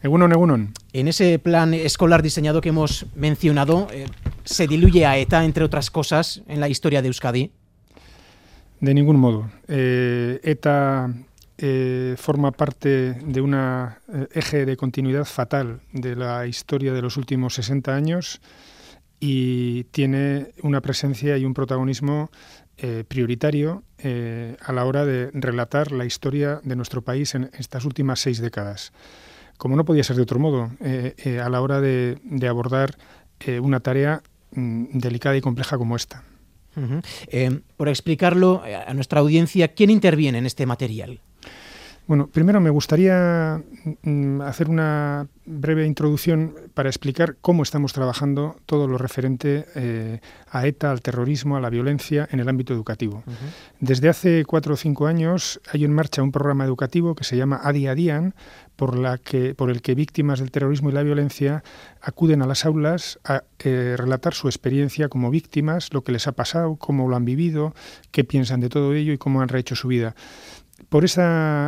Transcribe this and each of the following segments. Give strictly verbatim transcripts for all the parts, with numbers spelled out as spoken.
Egunon, egunon. En ese plan escolar diseñado que hemos mencionado, eh, ¿se diluye a ETA, entre otras cosas, en la historia de Euskadi? De ningún modo. Eh, ETA eh, forma parte de un eh, eje de continuidad fatal de la historia de los últimos sesenta años y tiene una presencia y un protagonismo eh, prioritario eh, a la hora de relatar la historia de nuestro país en estas últimas seis décadas. Como no podía ser de otro modo, eh, eh, a la hora de, de abordar eh, una tarea mm, delicada y compleja como esta. Uh-huh. Eh, por explicarlo a nuestra audiencia, ¿quién interviene en este material? Bueno, primero me gustaría mm, hacer una breve introducción para explicar cómo estamos trabajando todo lo referente eh, a ETA, al terrorismo, a la violencia en el ámbito educativo. Uh-huh. Desde hace cuatro o cinco años hay en marcha un programa educativo que se llama Adi Adian, por, la que, por el que víctimas del terrorismo y la violencia acuden a las aulas a eh, relatar su experiencia como víctimas, lo que les ha pasado, cómo lo han vivido, qué piensan de todo ello y cómo han rehecho su vida. Por ese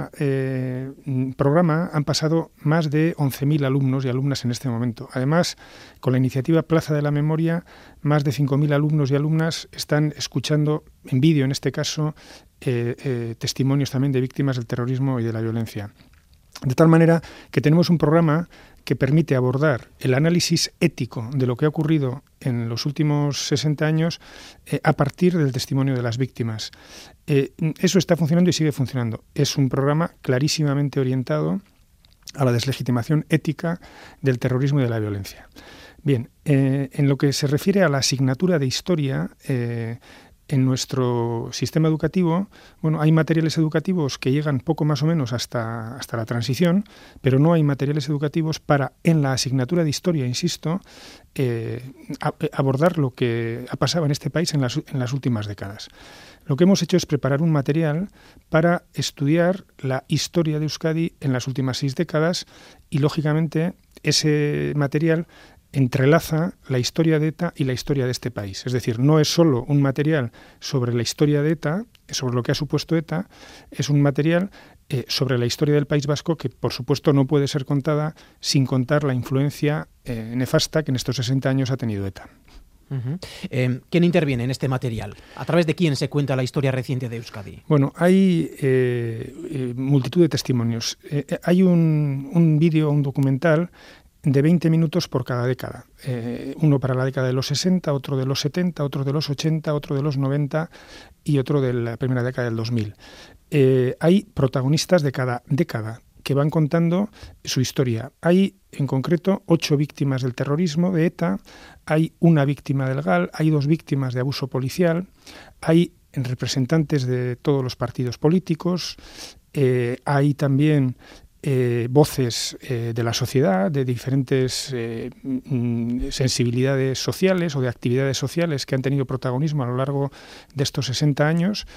eh, programa han pasado más de once mil alumnos y alumnas en este momento. Además, con la iniciativa Plaza de la Memoria, más de cinco mil alumnos y alumnas están escuchando, en vídeo en este caso, eh, eh, testimonios también de víctimas del terrorismo y de la violencia. De tal manera que tenemos un programa que permite abordar el análisis ético de lo que ha ocurrido en los últimos sesenta años eh, a partir del testimonio de las víctimas. Eh, eso está funcionando y sigue funcionando. Es un programa clarísimamente orientado a la deslegitimación ética del terrorismo y de la violencia. Bien, eh, en lo que se refiere a la asignatura de historia, eh, en nuestro sistema educativo, bueno, hay materiales educativos que llegan poco más o menos hasta, hasta la transición, pero no hay materiales educativos para, en la asignatura de historia, insisto, eh, a, abordar lo que ha pasado en este país en las, en las últimas décadas. Lo que hemos hecho es preparar un material para estudiar la historia de Euskadi en las últimas seis décadas y, lógicamente, ese material entrelaza la historia de ETA y la historia de este país. Es decir, no es solo un material sobre la historia de ETA, sobre lo que ha supuesto ETA, es un material eh, sobre la historia del País Vasco que, por supuesto, no puede ser contada sin contar la influencia eh, nefasta que en estos sesenta años ha tenido ETA. Uh-huh. Eh, ¿Quién interviene en este material? ¿A través de quién se cuenta la historia reciente de Euskadi? Bueno, hay eh, eh, multitud de testimonios. Eh, hay un, un vídeo, un documental de veinte minutos por cada década. Eh, uno para la década de los sesenta, otro de los setenta, otro de los ochenta, otro de los noventa y otro de la primera década del dos mil. Eh, hay protagonistas de cada década que van contando su historia. Hay, en concreto, ocho víctimas del terrorismo de ETA, hay una víctima del GAL, hay dos víctimas de abuso policial, hay representantes de todos los partidos políticos, eh, hay también Eh, voces eh, de la sociedad, de diferentes eh, mm, sensibilidades sociales o de actividades sociales que han tenido protagonismo a lo largo de estos sesenta años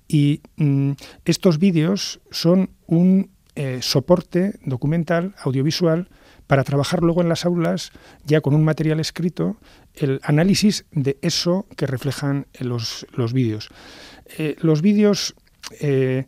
y mm, estos vídeos son un eh, soporte documental, audiovisual, para trabajar luego en las aulas ya con un material escrito, el análisis de eso que reflejan los, los vídeos. Eh, los vídeos Eh,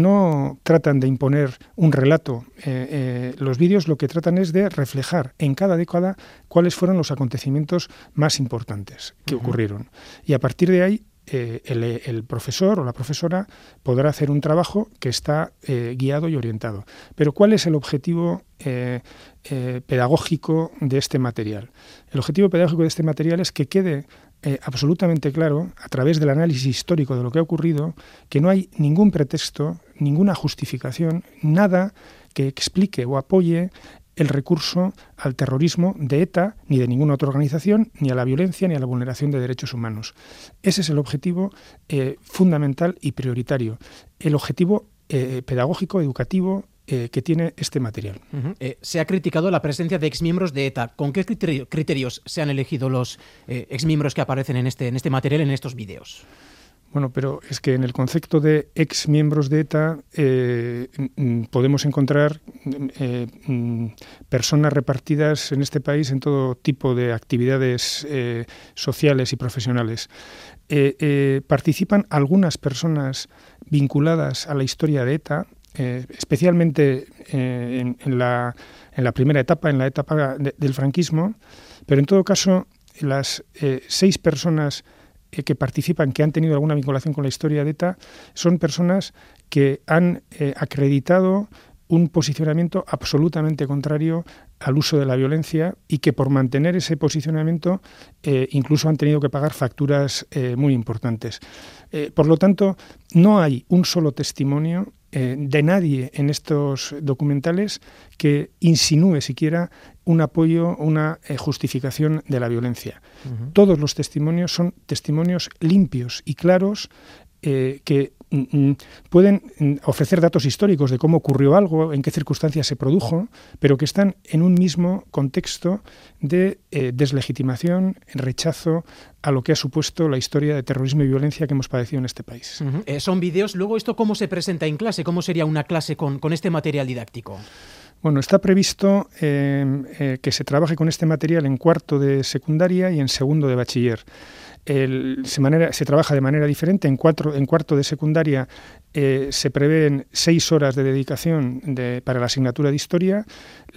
no tratan de imponer un relato. Eh, eh, los vídeos lo que tratan es de reflejar en cada década cuáles fueron los acontecimientos más importantes que uh-huh. ocurrieron. Y a partir de ahí, eh, el, el profesor o la profesora podrá hacer un trabajo que está eh, guiado y orientado. Pero ¿cuál es el objetivo eh, eh, pedagógico de este material? El objetivo pedagógico de este material es que quede Eh, absolutamente claro, a través del análisis histórico de lo que ha ocurrido, que no hay ningún pretexto, ninguna justificación, nada que explique o apoye el recurso al terrorismo de ETA, ni de ninguna otra organización, ni a la violencia, ni a la vulneración de derechos humanos. Ese es el objetivo eh, fundamental y prioritario. El objetivo eh, pedagógico, educativo, Eh, que tiene este material. Uh-huh. Eh, se ha criticado la presencia de exmiembros de ETA. ¿Con qué criterio, criterios se han elegido los eh, exmiembros que aparecen en este, en este material, en estos vídeos? Bueno, pero es que en el concepto de exmiembros de ETA eh, podemos encontrar eh, personas repartidas en este país en todo tipo de actividades eh, sociales y profesionales. Eh, eh, participan algunas personas vinculadas a la historia de ETA, eh, especialmente eh, en, en, la, en la primera etapa, en la etapa de, del franquismo, pero en todo caso las eh, seis personas eh, que participan, que han tenido alguna vinculación con la historia de ETA, son personas que han eh, acreditado un posicionamiento absolutamente contrario al uso de la violencia y que por mantener ese posicionamiento eh, incluso han tenido que pagar facturas eh, muy importantes. Eh, por lo tanto, no hay un solo testimonio eh, de nadie en estos documentales que insinúe siquiera un apoyo, una eh, justificación de la violencia. Uh-huh. Todos los testimonios son testimonios limpios y claros eh, que pueden ofrecer datos históricos de cómo ocurrió algo, en qué circunstancias se produjo, pero que están en un mismo contexto de eh, deslegitimación, rechazo a lo que ha supuesto la historia de terrorismo y violencia que hemos padecido en este país. Uh-huh. Eh, son vídeos. Luego, ¿esto cómo se presenta en clase? ¿Cómo sería una clase con, con este material didáctico? Bueno, está previsto eh, eh, que se trabaje con este material en cuarto de secundaria y en segundo de bachiller. El, se, manera, se trabaja de manera diferente. En, cuatro, en cuarto de secundaria eh, se prevén seis horas de dedicación de, para la asignatura de historia.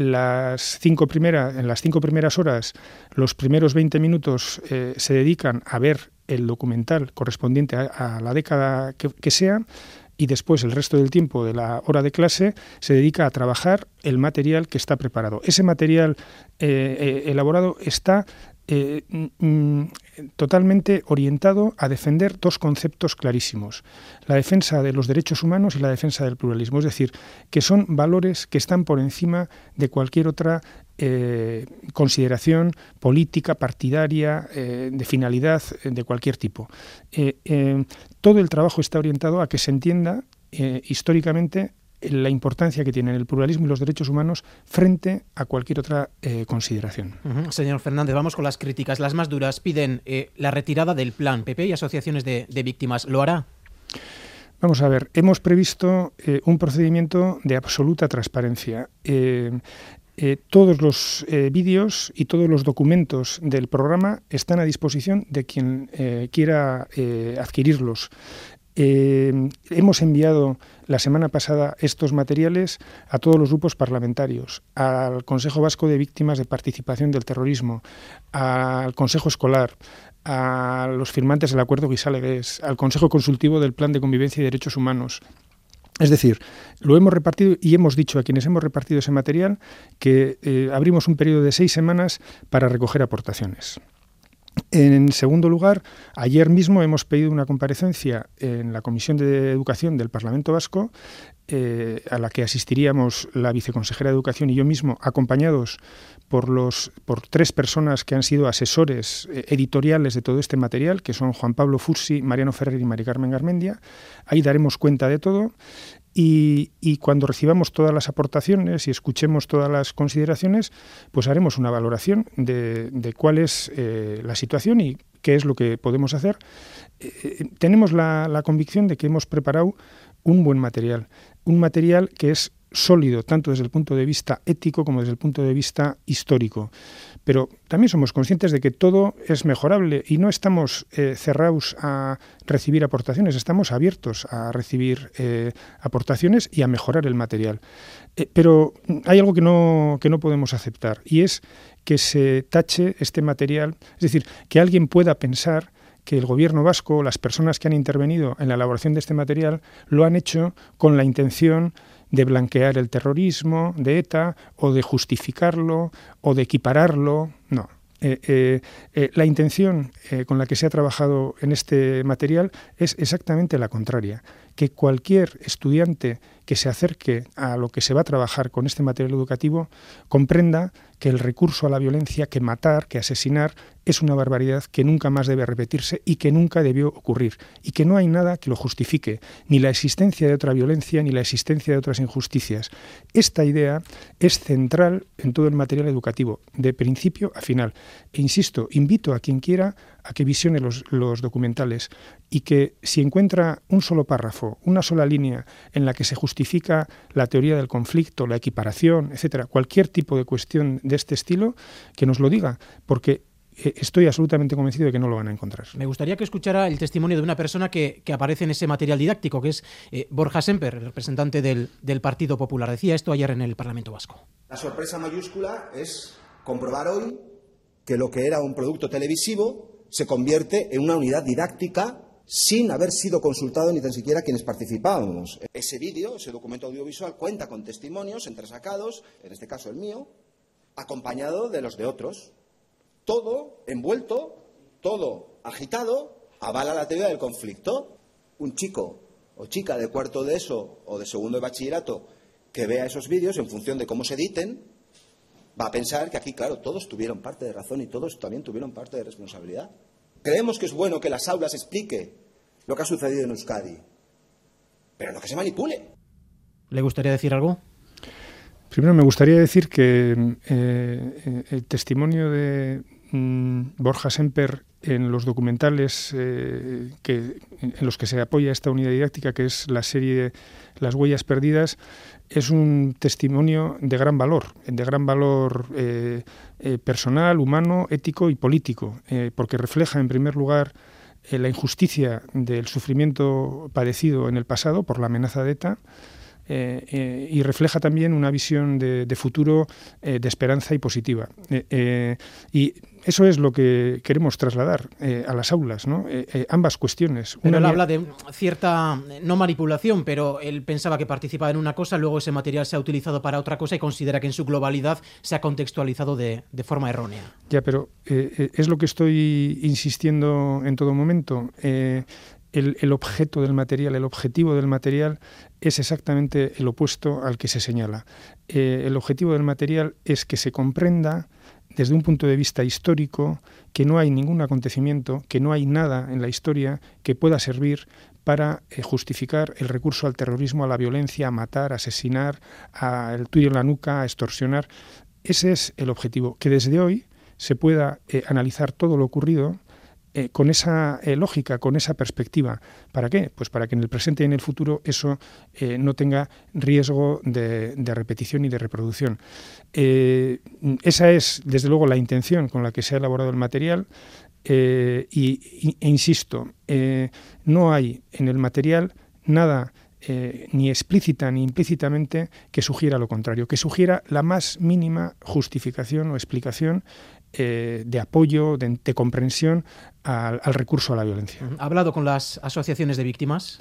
Las cinco primera, en las cinco primeras horas, los primeros veinte minutos eh, se dedican a ver el documental correspondiente a, a la década que, que sea, y después el resto del tiempo de la hora de clase se dedica a trabajar el material que está preparado. Ese material eh, eh, elaborado está Eh, mm, totalmente orientado a defender dos conceptos clarísimos: la defensa de los derechos humanos y la defensa del pluralismo, es decir, que son valores que están por encima de cualquier otra eh, consideración política, partidaria, eh, de finalidad eh, de cualquier tipo. Eh, eh, todo el trabajo está orientado a que se entienda eh, históricamente la importancia que tienen el pluralismo y los derechos humanos frente a cualquier otra eh, consideración. Uh-huh. Señor Fernández, vamos con las críticas. Las más duras piden eh, la retirada del plan. P P y asociaciones de, de víctimas. ¿Lo hará? Vamos a ver, hemos previsto eh, un procedimiento de absoluta transparencia. Eh, eh, todos los eh, vídeos y todos los documentos del programa están a disposición de quien eh, quiera eh, adquirirlos. Eh, hemos enviado la semana pasada estos materiales a todos los grupos parlamentarios, al Consejo Vasco de Víctimas de Participación del Terrorismo, al Consejo Escolar, a los firmantes del Acuerdo Guisalegués, al Consejo Consultivo del Plan de Convivencia y Derechos Humanos. Es decir, lo hemos repartido y hemos dicho a quienes hemos repartido ese material que eh, abrimos un periodo de seis semanas para recoger aportaciones. En segundo lugar, ayer mismo hemos pedido una comparecencia en la Comisión de Educación del Parlamento Vasco, eh, a la que asistiríamos la viceconsejera de Educación y yo mismo, acompañados por, los, por tres personas que han sido asesores eh, editoriales de todo este material, que son Juan Pablo Fursi, Mariano Ferrer y Mari Carmen Garmendia. Ahí daremos cuenta de todo. Y, y cuando recibamos todas las aportaciones y escuchemos todas las consideraciones, pues haremos una valoración de, de cuál es eh, la situación y qué es lo que podemos hacer. Eh, tenemos la, la convicción de que hemos preparado un buen material, un material que es sólido tanto desde el punto de vista ético como desde el punto de vista histórico. Pero también somos conscientes de que todo es mejorable y no estamos eh, cerrados a recibir aportaciones, estamos abiertos a recibir eh, aportaciones y a mejorar el material. Eh, pero hay algo que no, que no podemos aceptar y es que se tache este material, es decir, que alguien pueda pensar que el gobierno vasco, las personas que han intervenido en la elaboración de este material, lo han hecho con la intención de blanquear el terrorismo de ETA o de justificarlo o de equipararlo. No. Eh, eh, eh, la intención eh, con la que se ha trabajado en este material es exactamente la contraria, que cualquier estudiante que se acerque a lo que se va a trabajar con este material educativo comprenda que el recurso a la violencia, que matar, que asesinar, es una barbaridad que nunca más debe repetirse y que nunca debió ocurrir, y que no hay nada que lo justifique, ni la existencia de otra violencia, ni la existencia de otras injusticias. Esta idea es central en todo el material educativo, de principio a final. E insisto, invito a quien quiera a que visione los, los documentales y que si encuentra un solo párrafo, una sola línea en la que se justifica la teoría del conflicto, la equiparación, etcétera, cualquier tipo de cuestión de este estilo, que nos lo diga, porque eh, estoy absolutamente convencido de que no lo van a encontrar. Me gustaría que escuchara el testimonio de una persona que, que aparece en ese material didáctico, que es eh, Borja Semper, el representante del, del Partido Popular. Decía esto ayer en el Parlamento Vasco. La sorpresa mayúscula es comprobar hoy que lo que era un producto televisivo se convierte en una unidad didáctica sin haber sido consultado ni tan siquiera quienes participábamos. Ese vídeo, ese documento audiovisual, cuenta con testimonios entresacados, en este caso el mío, acompañado de los de otros. Todo envuelto, todo agitado, avala la teoría del conflicto. Un chico o chica de cuarto de ESO o de segundo de bachillerato que vea esos vídeos, en función de cómo se editen, va a pensar que aquí, claro, todos tuvieron parte de razón y todos también tuvieron parte de responsabilidad. Creemos que es bueno que las aulas explique lo que ha sucedido en Euskadi, pero no que se manipule. ¿Le gustaría decir algo? Primero me gustaría decir que eh, el testimonio de mm, Borja Semper en los documentales eh, que, en los que se apoya esta unidad didáctica, que es la serie Las huellas perdidas, es un testimonio de gran valor, de gran valor eh, eh, personal, humano, ético y político, eh, porque refleja en primer lugar eh, la injusticia del sufrimiento padecido en el pasado por la amenaza de ETA, Eh, eh, y refleja también una visión de, de futuro eh, de esperanza y positiva. Eh, eh, y eso es lo que queremos trasladar eh, a las aulas, ¿no? Eh, eh, ambas cuestiones. Pero una él habla de cierta, no manipulación, pero él pensaba que participaba en una cosa, luego ese material se ha utilizado para otra cosa y considera que en su globalidad se ha contextualizado de, de forma errónea. Ya, pero eh, es lo que estoy insistiendo en todo momento. Eh, El, el objeto del material, el objetivo del material es exactamente el opuesto al que se señala. Eh, el objetivo del material es que se comprenda desde un punto de vista histórico que no hay ningún acontecimiento, que no hay nada en la historia que pueda servir para eh, justificar el recurso al terrorismo, a la violencia, a matar, a asesinar, al tuyo en la nuca, a extorsionar. Ese es el objetivo, que desde hoy se pueda eh, analizar todo lo ocurrido Eh, con esa eh, lógica, con esa perspectiva. ¿Para qué? Pues para que en el presente y en el futuro eso eh, no tenga riesgo de, de repetición y de reproducción. Eh, esa es, desde luego, la intención con la que se ha elaborado el material eh, y, y, e insisto, eh, no hay en el material nada eh, ni explícita ni implícitamente que sugiera lo contrario, que sugiera la más mínima justificación o explicación Eh, de apoyo, de, de comprensión al, al recurso a la violencia. ¿Ha hablado con las asociaciones de víctimas?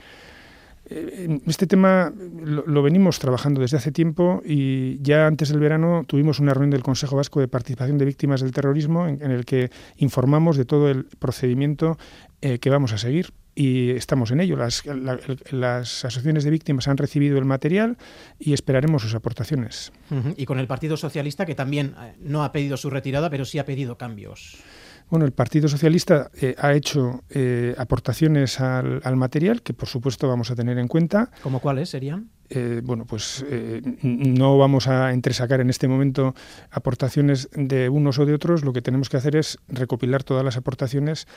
Eh, este tema lo, lo venimos trabajando desde hace tiempo y ya antes del verano tuvimos una reunión del Consejo Vasco de Participación de Víctimas del Terrorismo en, en el que informamos de todo el procedimiento eh, que vamos a seguir. Y estamos en ello. Las, la, las asociaciones de víctimas han recibido el material y esperaremos sus aportaciones. Uh-huh. Y con el Partido Socialista, que también eh, no ha pedido su retirada, pero sí ha pedido cambios. Bueno, el Partido Socialista eh, ha hecho eh, aportaciones al, al material, que por supuesto vamos a tener en cuenta. ¿Cómo cuáles serían? Eh, bueno, pues eh, no vamos a entresacar en este momento aportaciones de unos o de otros. Lo que tenemos que hacer es recopilar todas las aportaciones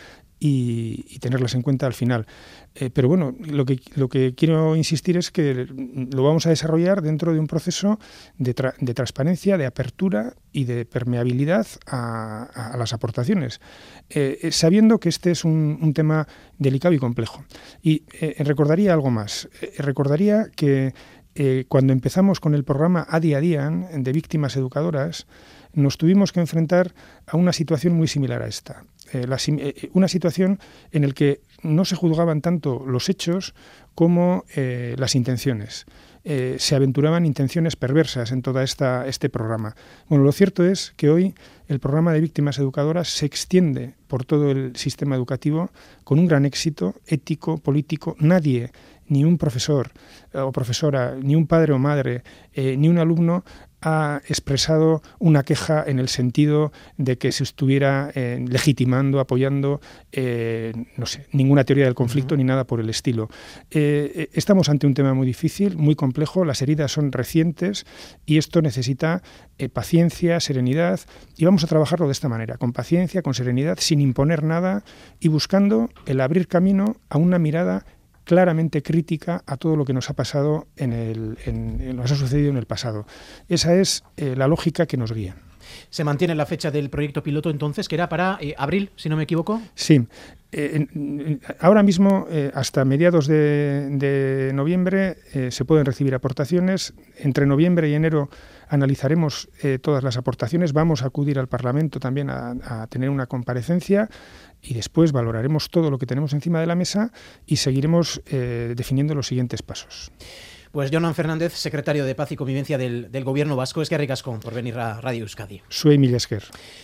y, y tenerlas en cuenta al final. Eh, pero bueno, lo que, lo que quiero insistir es que lo vamos a desarrollar dentro de un proceso de, tra- de transparencia, de apertura y de permeabilidad a, a las aportaciones, eh, sabiendo que este es un, un tema delicado y complejo. Y eh, recordaría algo más. Eh, recordaría que eh, cuando empezamos con el programa Adi Adian de víctimas educadoras, nos tuvimos que enfrentar a una situación muy similar a esta. Eh, la, eh, una situación en la que no se juzgaban tanto los hechos como eh, las intenciones. Eh, se aventuraban intenciones perversas en todo este programa. Bueno, lo cierto es que hoy el programa de víctimas educadoras se extiende por todo el sistema educativo con un gran éxito ético, político. Nadie, ni un profesor o profesora, ni un padre o madre, eh, ni un alumno ha expresado una queja en el sentido de que se estuviera eh, legitimando, apoyando, eh, no sé, ninguna teoría del conflicto, uh-huh, ni nada por el estilo. Eh, estamos ante un tema muy difícil, muy complejo, las heridas son recientes y esto necesita eh, paciencia, serenidad, y vamos a trabajarlo de esta manera, con paciencia, con serenidad, sin imponer nada y buscando el abrir camino a una mirada claramente crítica a todo lo que nos ha pasado en el, en, en nos ha sucedido en el pasado. Esa es eh, la lógica que nos guía. ¿Se mantiene la fecha del proyecto piloto entonces, que era para eh, abril, si no me equivoco? Sí. Eh, ahora mismo, eh, hasta mediados de, de noviembre, eh, se pueden recibir aportaciones. Entre noviembre y enero analizaremos eh, todas las aportaciones. Vamos a acudir al Parlamento también a, a tener una comparecencia y después valoraremos todo lo que tenemos encima de la mesa y seguiremos eh, definiendo los siguientes pasos. Pues Jonan Fernández, secretario de Paz y Convivencia del, del Gobierno vasco, es que ricasco por venir a Radio Euskadi. Zuei mila esker.